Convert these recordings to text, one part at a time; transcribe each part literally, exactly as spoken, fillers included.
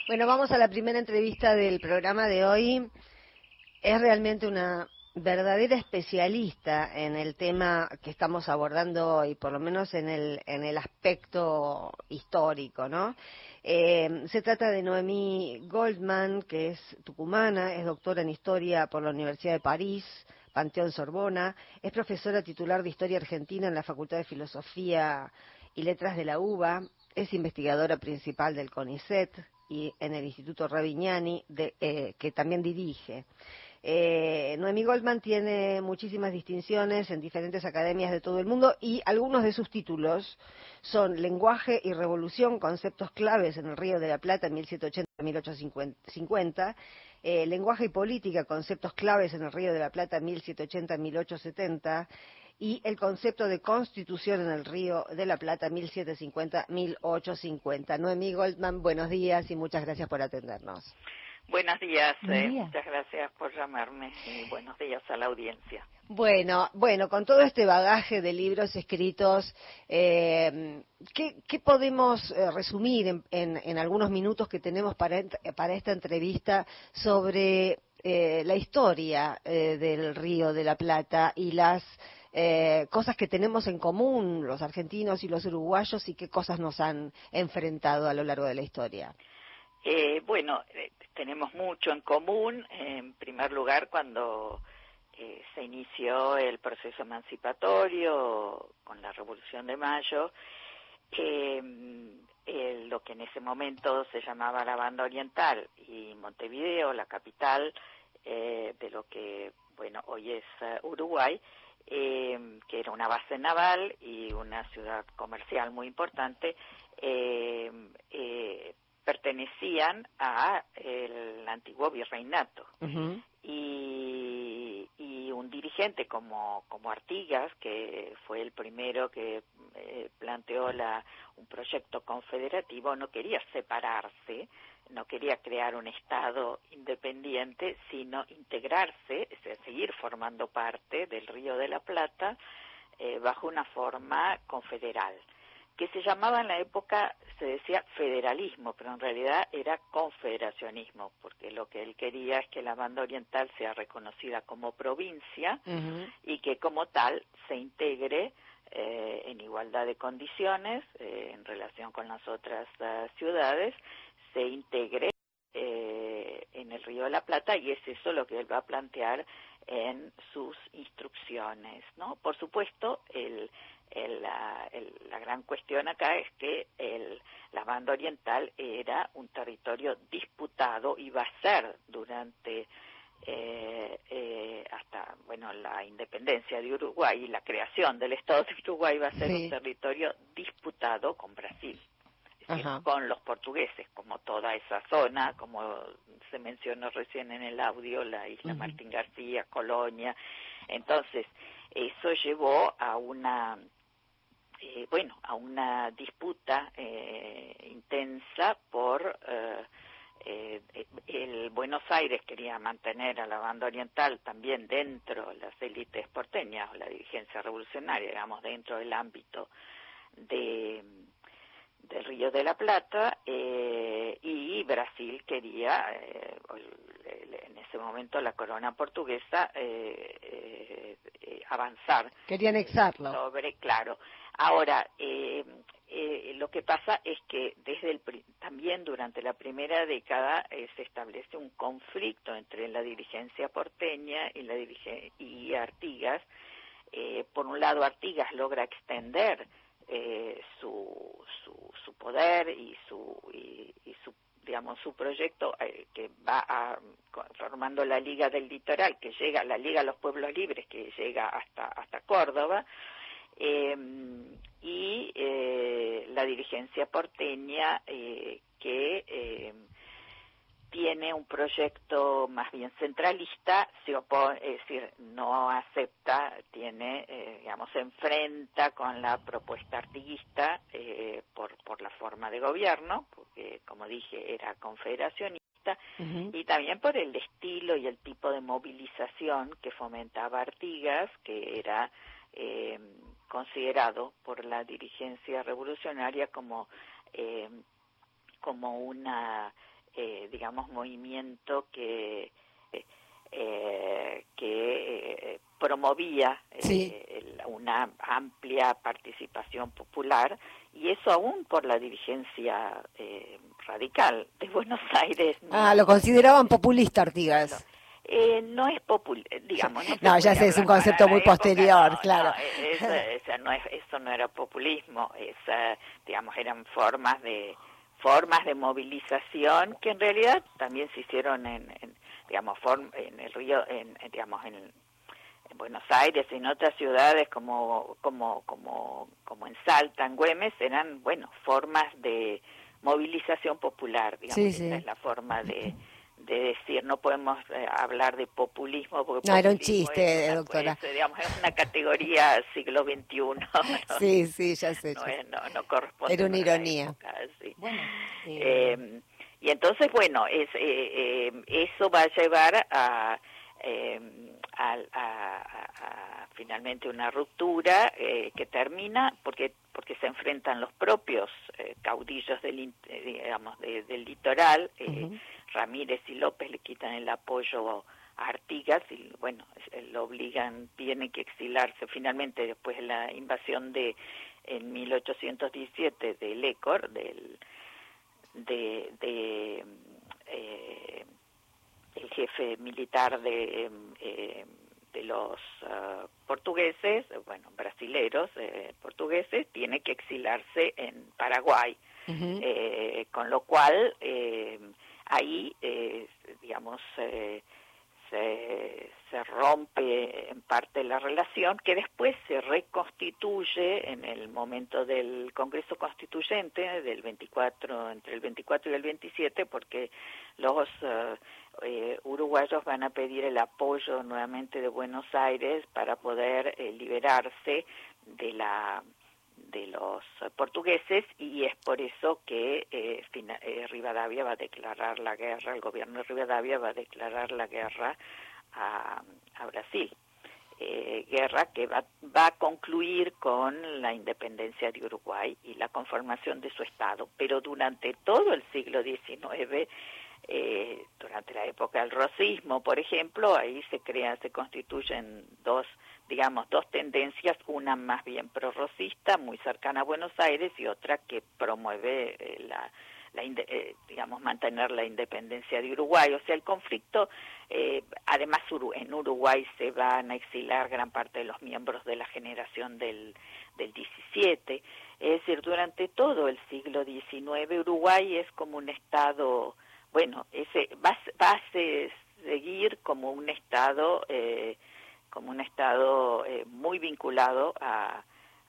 Bueno, vamos a la primera entrevista del programa de hoy. Es realmente una verdadera especialista en el tema que estamos abordando hoy, por lo menos en el, en el aspecto histórico, ¿no? Eh, se trata de Noemí Goldman, que es tucumana, es doctora en Historia por la Universidad de París, Panteón Sorbona, es profesora titular de Historia Argentina en la Facultad de Filosofía y Letras de la UBA, es investigadora principal del CONICET y en el Instituto Ravignani, de, eh, que también dirige. Eh, Noemí Goldman tiene muchísimas distinciones en diferentes academias de todo el mundo y algunos de sus títulos son Lenguaje y Revolución, conceptos claves en el Río de la Plata en mil setecientos ochenta a mil ochocientos cincuenta, eh, Lenguaje y Política, conceptos claves en el Río de la Plata mil setecientos ochenta a mil ochocientos setenta, y el concepto de Constitución en el Río de la Plata mil setecientos cincuenta a mil ochocientos cincuenta. Noemí Goldman, buenos días y muchas gracias por atendernos. Buenos días, Buen eh, día. muchas gracias por llamarme y buenos días a la audiencia. Bueno, bueno, con todo este bagaje de libros escritos, eh, ¿qué, qué podemos eh, resumir en, en, en algunos minutos que tenemos para, para esta entrevista sobre eh, la historia eh, del Río de la Plata y las eh, cosas que tenemos en común los argentinos y los uruguayos y qué cosas nos han enfrentado a lo largo de la historia? Eh, bueno, eh, tenemos mucho en común. En primer lugar, cuando eh, se inició el proceso emancipatorio con la Revolución de Mayo, eh, eh, lo que en ese momento se llamaba la Banda Oriental y Montevideo, la capital eh, de lo que, bueno, hoy es uh, Uruguay, eh, que era una base naval y una ciudad comercial muy importante, eh, eh, pertenecían a el antiguo virreinato. Uh-huh. y, y un dirigente como, como Artigas, que fue el primero que eh, planteó la, un proyecto confederativo, no quería separarse, no quería crear un Estado independiente, sino integrarse, es decir, seguir formando parte del Río de la Plata eh, bajo una forma confederal, que se llamaba en la época, se decía federalismo, pero en realidad era confederacionismo, porque lo que él quería es que la Banda Oriental sea reconocida como provincia uh-huh. y que como tal se integre eh, en igualdad de condiciones eh, en relación con las otras uh, ciudades, se integre eh, en el Río de la Plata, y es eso lo que él va a plantear en sus instrucciones, ¿no? Por supuesto, el El, la, el, la gran cuestión acá es que el, la Banda Oriental era un territorio disputado, y va a ser durante eh, eh, hasta bueno la independencia de Uruguay y la creación del Estado de Uruguay, va a ser sí. un territorio disputado con Brasil, es decir, con los portugueses, como toda esa zona, como se mencionó recién en el audio, la isla uh-huh. Martín García, Colonia. Entonces, eso llevó a una Eh, bueno, a una disputa eh, intensa por eh, eh, el Buenos Aires quería mantener a la Banda Oriental también dentro de las élites porteñas, o la dirigencia revolucionaria, digamos, dentro del ámbito de del Río de la Plata, eh, y Brasil quería, eh, en ese momento la corona portuguesa, eh, eh, eh, avanzar. Quería anexarlo. Sobre, claro. Ahora, eh, eh, lo que pasa es que desde el también durante la primera década eh, se establece un conflicto entre la dirigencia porteña y la dirigencia y Artigas. Eh, por un lado, Artigas logra extender Eh, su, su su poder y su y, y su digamos su proyecto eh, que va a, formando la Liga del Litoral, que llega la Liga de los Pueblos Libres, que llega hasta hasta Córdoba, eh, y eh, la dirigencia porteña eh, que eh, tiene un proyecto más bien centralista, se opone, es decir, no acepta, tiene, eh, digamos, se enfrenta con la propuesta artiguista eh, por, por la forma de gobierno, porque, como dije, era confederacionista, uh-huh. y también por el estilo y el tipo de movilización que fomentaba Artigas, que era eh, considerado por la dirigencia revolucionaria como, eh, como una eh, digamos, movimiento que eh, que eh, promovía sí. eh, una amplia participación popular, y eso aún por la dirigencia eh, radical de Buenos Aires. Ah, no, lo consideraban populista Artigas. No, eh, no es popular, digamos, no, no ya sé, es un concepto muy época, posterior, no, claro. No, eso, eso, no es, eso no era populismo, esa, digamos, eran formas de formas de movilización que en realidad también se hicieron en, en digamos, form, en el río, en, en digamos, en, en Buenos Aires y en otras ciudades como como como como en Salta, en Güemes, eran, bueno, formas de movilización popular, digamos, sí, esa sí. es la forma de de decir, no podemos eh, hablar de populismo porque no, populismo era un chiste, es una, doctora. pues, digamos, es una categoría siglo veintiuno. ¿no? Sí, sí, ya sé. No, ya es, no, no corresponde. Era una ironía. Época, sí. Bueno, eh... Eh, y entonces, bueno, es, eh, eh, eso va a llevar a, eh, a, a, a, a finalmente una ruptura eh, que termina porque porque se enfrentan los propios eh, caudillos del, eh, digamos, de, del litoral. Eh, uh-huh. Ramírez y López le quitan el apoyo a Artigas y, bueno, lo obligan, tiene que exilarse finalmente después de la invasión de en mil ochocientos diecisiete de Lecor, del de, de eh, el jefe militar de eh, de los uh, portugueses, bueno, brasileros, eh, portugueses, tiene que exilarse en Paraguay, uh-huh. eh, con lo cual eh, ahí, eh, digamos, eh, se, se rompe en parte la relación, que después se reconstituye en el momento del Congreso Constituyente del veinticuatro, entre el veinticuatro y el veintisiete, porque los uh, eh, uruguayos van a pedir el apoyo nuevamente de Buenos Aires para poder eh, liberarse de la de los portugueses, y es por eso que eh, fina, eh, Rivadavia va a declarar la guerra, el gobierno de Rivadavia va a declarar la guerra a, a Brasil. Eh, guerra que va, va a concluir con la independencia de Uruguay y la conformación de su Estado, pero durante todo el siglo diecinueve, eh, durante la época del rosismo, por ejemplo, ahí se crean, se constituyen dos, digamos, dos tendencias, una más bien prorrosista, muy cercana a Buenos Aires, y otra que promueve eh, la, la eh, digamos, mantener la independencia de Uruguay. O sea, el conflicto, eh, además en Uruguay se van a exilar gran parte de los miembros de la generación del, del diecisiete, es decir, durante todo el siglo diecinueve Uruguay es como un estado, bueno, ese va, va a seguir como un estado eh, como un estado eh, muy vinculado a,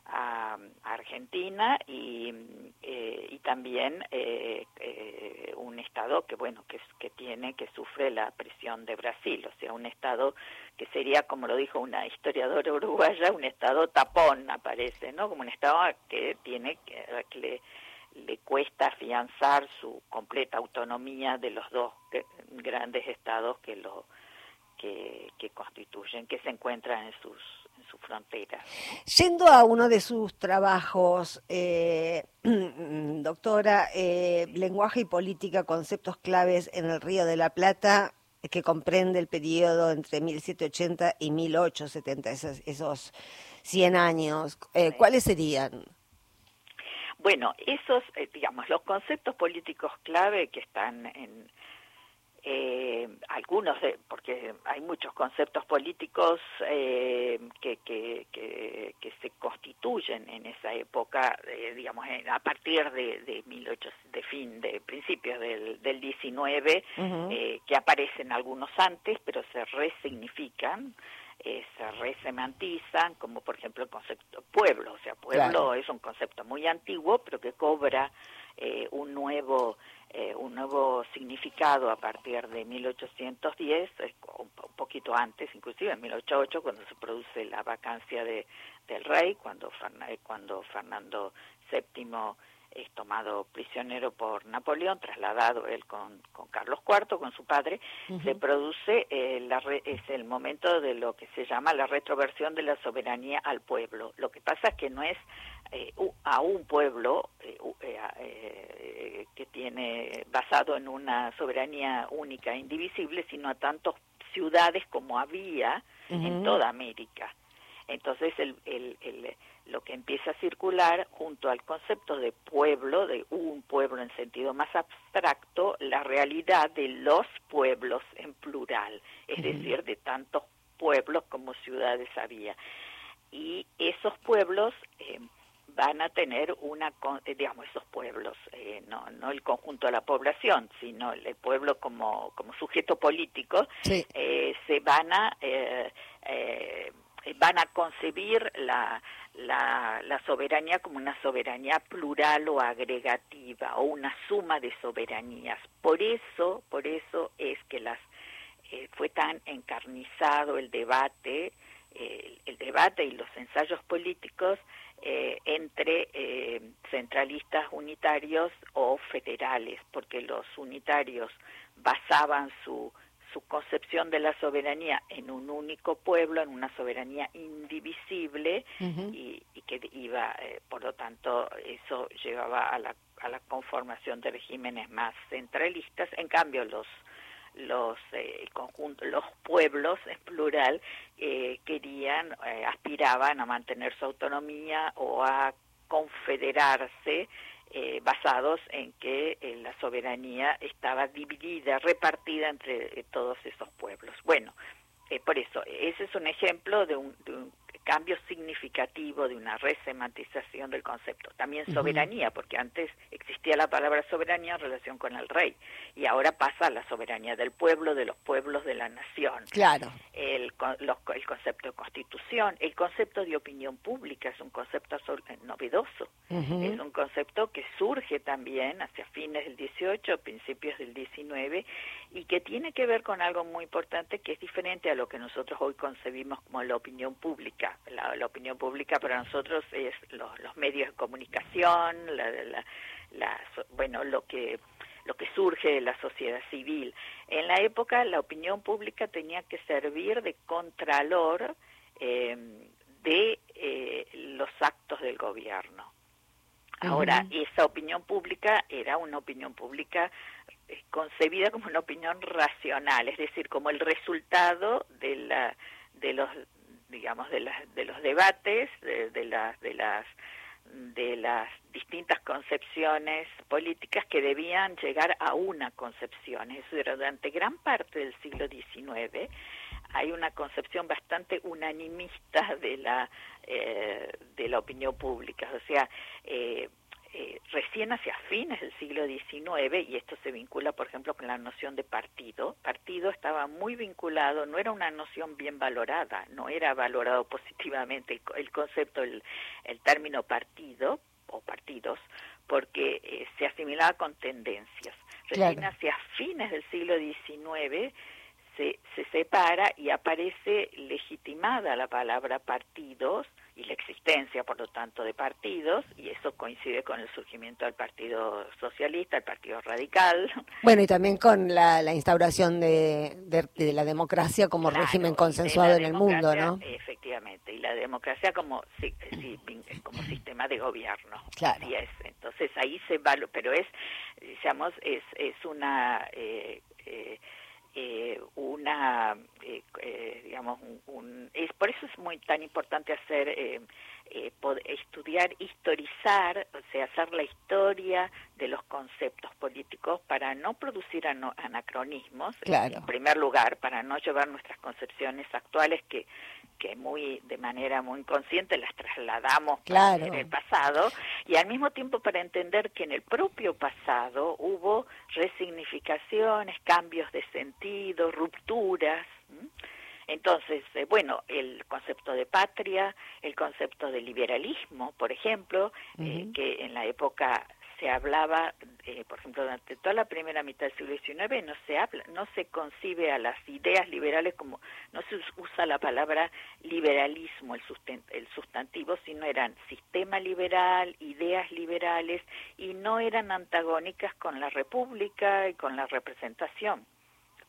a, a Argentina y, eh, y también eh, eh, un estado que, bueno, que, que tiene, que sufre la presión de Brasil, o sea, un estado que sería, como lo dijo una historiadora uruguaya, un estado tapón, aparece, ¿no? Como un estado que tiene, que, que le, le cuesta afianzar su completa autonomía de los dos grandes estados que lo Que, que constituyen, que se encuentran en sus, en sus fronteras. Yendo a uno de sus trabajos, eh, doctora, eh, Lenguaje y Política, conceptos claves en el Río de la Plata, que comprende el periodo entre mil setecientos ochenta y mil ochocientos setenta, esos, esos cien años, eh, sí. ¿Cuáles serían? Bueno, esos, eh, digamos, los conceptos políticos clave que están en Eh, algunos, de, porque hay muchos conceptos políticos eh, que, que, que, que se constituyen en esa época, eh, digamos, en, a partir de, de, mil ochocientos, de fin, de principios del, del diecinueve, uh-huh. eh, que aparecen algunos antes, pero se resignifican, eh, se resemantizan, como por ejemplo el concepto pueblo, o sea, pueblo claro. es un concepto muy antiguo, pero que cobra eh, un nuevo Eh, un nuevo significado a partir de mil ochocientos diez, eh, un, un poquito antes, inclusive en mil ochocientos ocho, cuando se produce la vacancia de, del rey, cuando, Ferna, cuando Fernando séptimo es tomado prisionero por Napoleón, trasladado él con, con Carlos cuarto, con su padre, uh-huh. se produce, eh, la re, es el momento de lo que se llama la retroversión de la soberanía al pueblo. Lo que pasa es que no es eh, a un pueblo eh, eh, que tiene basado en una soberanía única e indivisible, sino a tantas ciudades como había uh-huh. en toda América. Entonces el, el, el, lo que empieza a circular junto al concepto de pueblo, de un pueblo en sentido más abstracto, la realidad de los pueblos en plural, es uh-huh. decir, de tantos pueblos como ciudades había. Y esos pueblos eh, van a tener una, digamos, esos pueblos, eh, no no el conjunto de la población, sino el pueblo como, como sujeto político, sí. eh, se van a... Eh, eh, van a concebir la, la, la soberanía como una soberanía plural o agregativa, o una suma de soberanías. Por eso, por eso es que las eh, fue tan encarnizado el debate, eh, el debate y los ensayos políticos eh, entre eh, centralistas unitarios o federales, porque los unitarios basaban su su concepción de la soberanía en un único pueblo, en una soberanía indivisible, uh-huh. y, y que iba, eh, por lo tanto, eso llevaba a la, a la conformación de regímenes más centralistas. En cambio, los los eh, el conjunto, los pueblos en plural eh, querían, eh, aspiraban a mantener su autonomía o a confederarse, Eh, basados en que eh, la soberanía estaba dividida, repartida entre eh, todos esos pueblos. Bueno, eh, por eso, ese es un ejemplo de un, de un cambio significativo, de una resemantización del concepto. También soberanía, uh-huh. porque antes existía la palabra soberanía en relación con el rey, y ahora pasa a la soberanía del pueblo, de los pueblos, de la nación. Claro. El, los, el concepto de constitución, el concepto de opinión pública es un concepto novedoso, uh-huh. es un concepto que surge también hacia fines del dieciocho, principios del diecinueve, y que tiene que ver con algo muy importante que es diferente a lo que nosotros hoy concebimos como la opinión pública. La, la opinión pública para nosotros es los, los medios de comunicación, la, la, la, bueno, lo que lo que surge de la sociedad civil. En la época la opinión pública tenía que servir de contralor eh, de eh, los actos del gobierno. Ahora, uh-huh. esa opinión pública era una opinión pública eh, concebida como una opinión racional, es decir, como el resultado de la de los digamos de las de los debates, de, de las de las de las distintas concepciones políticas que debían llegar a una concepción. Es decir, durante gran parte del siglo diecinueve hay una concepción bastante unanimista de la eh, de la opinión pública, o sea, eh, eh, recién hacia fines del siglo diecinueve, y esto se vincula, por ejemplo, con la noción de partido. Partido estaba muy vinculado, no era una noción bien valorada, no era valorado positivamente el, el concepto, el, el término partido o partidos, porque eh, se asimilaba con tendencias. Recién claro. hacia fines del siglo diecinueve se, se separa y aparece legitimada la palabra partidos y la existencia, por lo tanto, de partidos, y eso coincide con el surgimiento del Partido Socialista, el Partido Radical. Bueno, y también con la, la instauración de, de, de la democracia como claro, régimen consensuado en el mundo, ¿no? Efectivamente, y la democracia como sí, sí, como sistema de gobierno. Claro. Así es. Entonces ahí se va, pero es, digamos, es, es una... Eh, eh, Eh, una eh, eh, digamos un, un es por eso es muy tan importante hacer eh, eh, poder estudiar, historizar, o sea, hacer la historia de los conceptos políticos para no producir ano, anacronismos, claro. en primer lugar, para no llevar nuestras concepciones actuales que que muy de manera muy consciente las trasladamos claro. en el pasado, y al mismo tiempo para entender que en el propio pasado hubo resignificaciones, cambios de sentido, rupturas. ¿m? Entonces, eh, bueno, el concepto de patria, el concepto de liberalismo, por ejemplo, uh-huh. eh, que en la época se hablaba, eh, por ejemplo, durante toda la primera mitad del siglo diecinueve no se habla, no se concibe a las ideas liberales como, no se usa la palabra liberalismo, el, sustent, el sustantivo, sino eran sistema liberal, ideas liberales, y no eran antagónicas con la república y con la representación,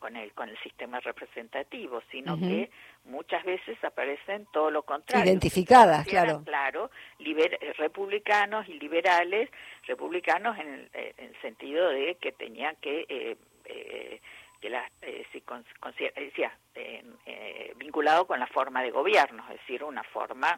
con el con el sistema representativo, sino uh-huh. que muchas veces aparecen todo lo contrario. Identificadas, claro. Claro, liber, republicanos y liberales, republicanos en el, en el sentido de que tenían que... Eh, eh, que la, eh, si con, con, decía, eh, eh, vinculado con la forma de gobierno, es decir, una forma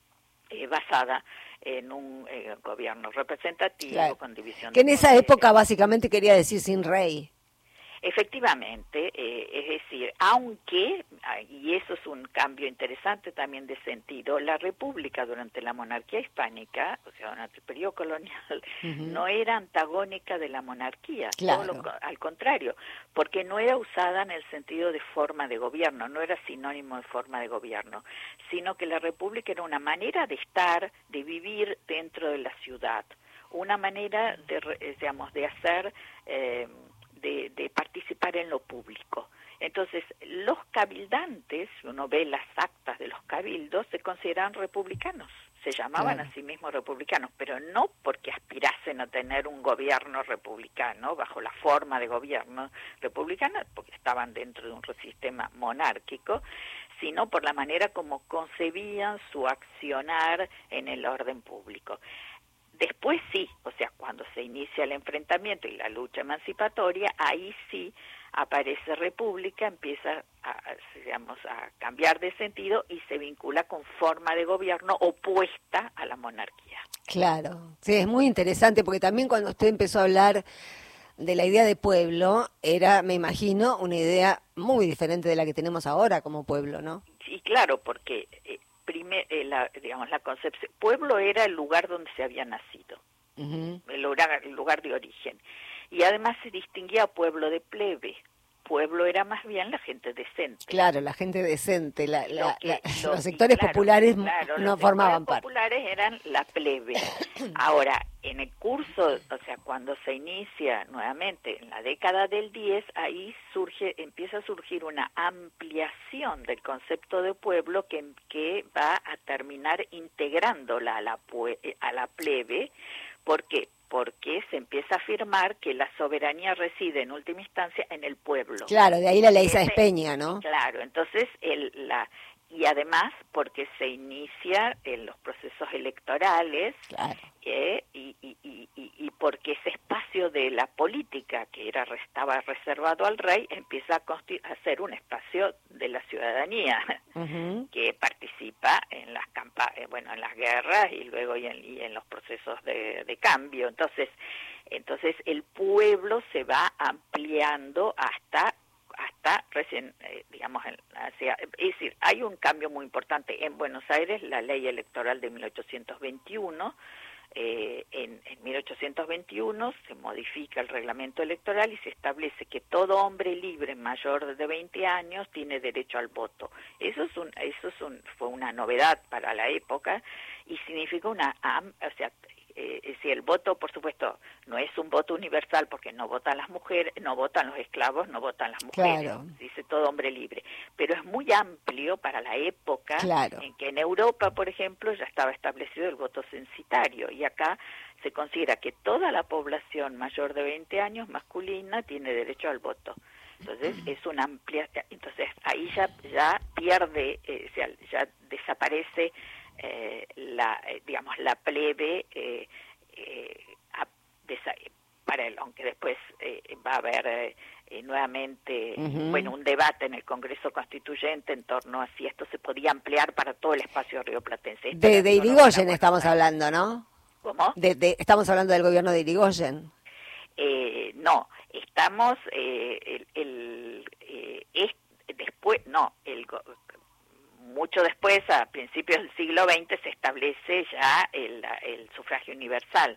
eh, basada en un eh, gobierno representativo, claro, con división que de en esa poderes. época básicamente quería decir sin rey. Efectivamente, eh, es decir, aunque, y eso es un cambio interesante también de sentido, la república durante la monarquía hispánica, o sea, durante el periodo colonial, uh-huh. no era antagónica de la monarquía, claro. todo lo, al contrario, porque no era usada en el sentido de forma de gobierno, no era sinónimo de forma de gobierno, sino que la república era una manera de estar, de vivir dentro de la ciudad, una manera de, digamos, de hacer... Eh, De, de participar en lo público. Entonces, los cabildantes, uno ve las actas de los cabildos, se consideran republicanos, se llamaban claro. a sí mismos republicanos, pero no porque aspirasen a tener un gobierno republicano, bajo la forma de gobierno republicano, porque estaban dentro de un sistema monárquico, sino por la manera como concebían su accionar en el orden público. Después sí, o sea, cuando se inicia el enfrentamiento y la lucha emancipatoria, ahí sí aparece república, empieza a, digamos, a cambiar de sentido y se vincula con forma de gobierno opuesta a la monarquía. Claro, sí, es muy interesante porque también cuando usted empezó a hablar de la idea de pueblo, era, me imagino, una idea muy diferente de la que tenemos ahora como pueblo, ¿no? Sí, claro, porque... Eh, Primer, eh, la, digamos, la concepción, pueblo era el lugar donde se había nacido, uh-huh. el, lugar, el lugar de origen, y además se distinguía pueblo de plebe. Pueblo era más bien la gente decente. Claro, la gente decente, la, la, que, la, lo, los sectores claro, populares claro, no los formaban parte. Los parte. populares eran la plebe. Ahora, en el curso, o sea, cuando se inicia nuevamente en la década del diez, ahí surge, empieza a surgir una ampliación del concepto de pueblo que, que va a terminar integrándola a la, a la plebe. ¿Por qué? Porque se empieza a afirmar que la soberanía reside en última instancia en el pueblo. Claro, de ahí la ley Ese, Sáenz Peña, ¿no? Claro, entonces el, la y además porque se inicia en los procesos electorales claro. eh, y, y, y, y porque ese espacio de la política que era estaba reservado al rey empieza a, consti- a ser un espacio de la ciudadanía uh-huh. que participa en las campa- eh, bueno en las guerras y luego y en, y en los procesos de, de cambio. Entonces entonces el pueblo se va ampliando hasta hasta recién, eh, digamos, en, hacia, es decir, hay un cambio muy importante. En Buenos Aires, la ley electoral de mil ochocientos veintiuno, eh, en, en mil ochocientos veintiuno se modifica el reglamento electoral y se establece que todo hombre libre mayor de veinte años tiene derecho al voto. Eso es un, eso es un, fue una novedad para la época y significa una, o sea, Eh, si el voto, por supuesto, no es un voto universal porque no votan las mujeres, no votan los esclavos, no votan las mujeres, claro. dice todo hombre libre, pero es muy amplio para la época claro. en que en Europa, por ejemplo, ya estaba establecido el voto censitario y acá se considera que toda la población mayor de veinte años masculina tiene derecho al voto. Entonces es una amplia, entonces ahí ya ya pierde, eh, ya, ya desaparece Eh, la eh, digamos la plebe eh, eh, a, desa- para el, aunque después eh, va a haber eh, eh, nuevamente uh-huh. bueno un debate en el Congreso Constituyente en torno a si esto se podía ampliar para todo el espacio rioplatense. Esto de, de Irigoyen estamos hablando, ¿no? ¿Cómo? De, de, estamos hablando del gobierno de Irigoyen. Eh, no, estamos eh, el, el eh, es, después no el mucho después, a principios del siglo veinte, se establece ya el, el sufragio universal.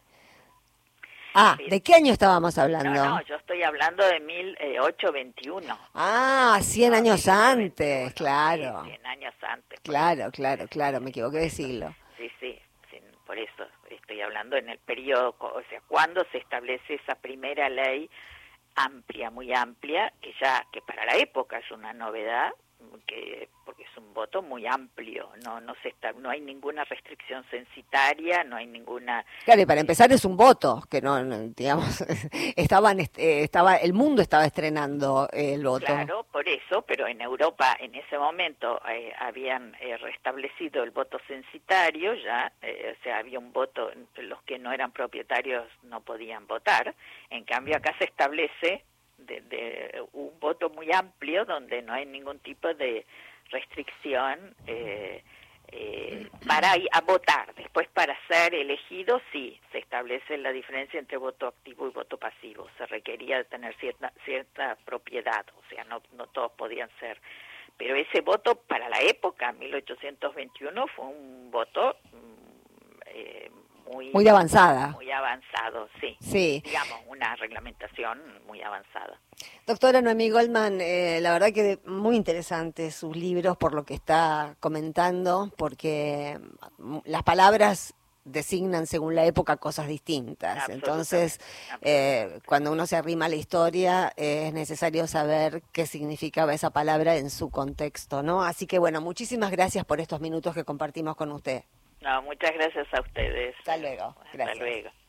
Ah, ¿de qué año estábamos hablando? No, no, yo estoy hablando de mil ochocientos veintiuno. Ah, cien no, años antes, veintiuno, claro. Sí, cien años antes. Claro, claro, claro, me equivoqué de siglo. Sí, sí, sí, por eso estoy hablando en el periodo, o sea, cuando se establece esa primera ley amplia, muy amplia, que ya, que para la época es una novedad, que porque es un voto muy amplio, no no se está, no hay ninguna restricción censitaria, no hay ninguna. Claro, y para empezar es un voto, que no, no, digamos, estaban, eh, estaba, el mundo estaba estrenando el voto. Claro, por eso, pero en Europa en ese momento eh, habían eh, restablecido el voto censitario ya, eh, o sea, había un voto, los que no eran propietarios no podían votar, en cambio acá se establece De, de un voto muy amplio donde no hay ningún tipo de restricción eh, eh, para ir a votar. Después, para ser elegido, sí, se establece la diferencia entre voto activo y voto pasivo. Se requería tener cierta cierta propiedad, o sea, no, no todos podían ser. Pero ese voto para la época, mil ochocientos veintiuno, fue un voto eh, Muy, muy avanzada. Muy avanzado, sí. Sí. Digamos, una reglamentación muy avanzada. Doctora Noemí Goldman, eh, la verdad que muy interesantes sus libros por lo que está comentando, porque las palabras designan según la época cosas distintas. Entonces, eh, cuando uno se arrima a la historia, eh, es necesario saber qué significaba esa palabra en su contexto, ¿no? Así que, bueno, muchísimas gracias por estos minutos que compartimos con usted. No, muchas gracias a ustedes. Hasta luego. Gracias. Hasta luego.